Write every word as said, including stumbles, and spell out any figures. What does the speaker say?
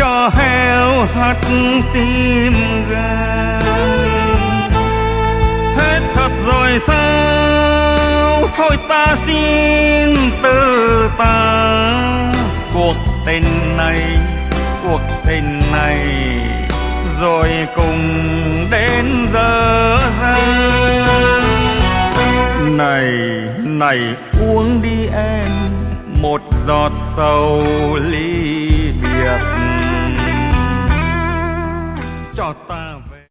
cho heo hắt tim gan. Hết thật rồi sao, thôi ta xin từ ta. Cuộc tình này, cuộc tình này rồi cùng đến giờ ra. Này, này uống đi em, một giọt sầu ly biệt cho ta.